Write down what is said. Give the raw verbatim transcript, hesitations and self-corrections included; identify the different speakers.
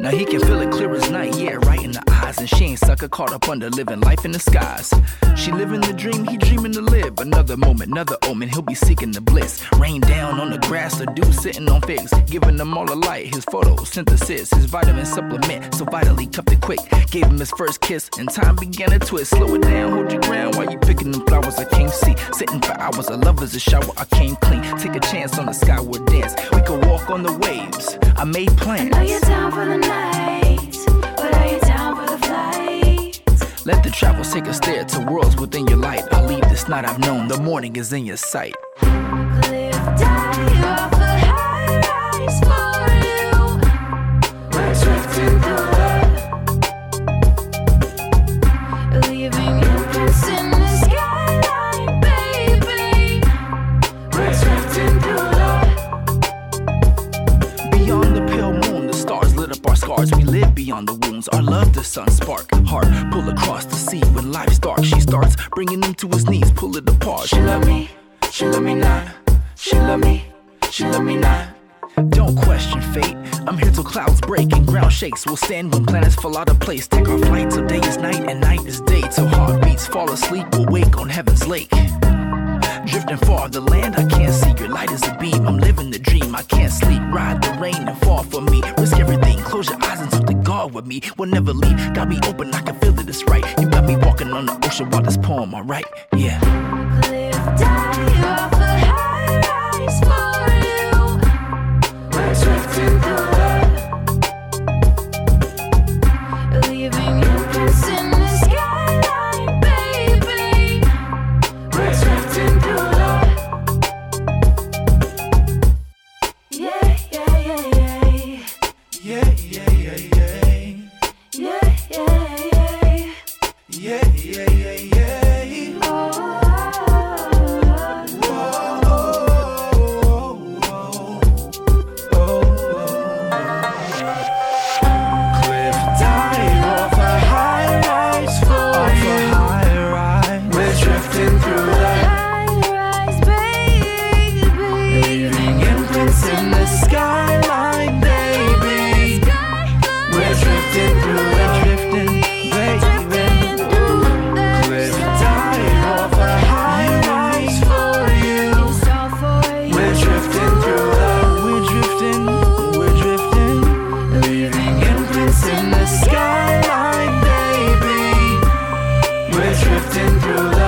Speaker 1: Now he can feel it clear as night, yeah, right in the eyes. And she ain't sucker caught up under living life in the skies. She living the dream, he dreaming to live. Another moment, another omen, he'll be seeking the bliss. Rain down on the grass, a dude sitting on figs, giving them all the light. His photosynthesis, his vitamin supplement, so vitally cupped it quick. Gave him his first kiss, and time began to twist. Slow it down, hold your ground while you picking them flowers I can't see. Sitting for hours, a lover's a shower, I came clean. Take a chance on the skyward dance. We could walk on the waves. I made plans.
Speaker 2: I know you're down for the night, but are you down for the flight?
Speaker 1: Let the travels take us there to worlds within your light. I'll leave this night I've known, the morning is in your sight.
Speaker 2: Cliff dive off a high rise for you. We're drifting through love, leaving imprints in the skyline, baby. We're drifting through love.
Speaker 1: Beyond the pale moon, the stars lit up our scars. We live beyond the wounds, our love the sun spark. Heart pull across the sea when life's dark. She starts bringing him to his knees, pull it apart. She love me, she love me not. She love me, she love me not. Don't question fate, I'm here till clouds break and ground shakes. We'll stand when planets fall out of place. Take our flight till day is night and night is day. Till heartbeats fall asleep, we'll wake on heaven's lake. Drifting far, the land I can't see. Your light is a beam, I'm living the dream. I can't sleep, ride the rain and fall for me. Risk everything, close your eyes and something guard with me. We'll never leave, got me open, I can feel that it's right. You got me walking on the ocean while this poem I write, yeah.
Speaker 2: Cliff dive off a high rise for you. We're drifting through love, leaving imprints in the skyline, baby. We're drifting through love. Yeah, yeah, yeah, yeah.
Speaker 1: Yeah, yeah, yeah, yeah.
Speaker 2: Yeah, yeah, yeah.
Speaker 1: Yeah, yeah, yeah, yeah.
Speaker 2: Oh,
Speaker 1: Cliff dive off a high rise for you. We're drifting through the
Speaker 2: high-rise, baby.
Speaker 1: leaving imprints in the skyline, baby. We're drifting through the drifting, baby. Cliff dive off a high rise for you. We're drifting through the, we're drifting, we're drifting, leaving imprints in the skyline, baby. We're drifting through the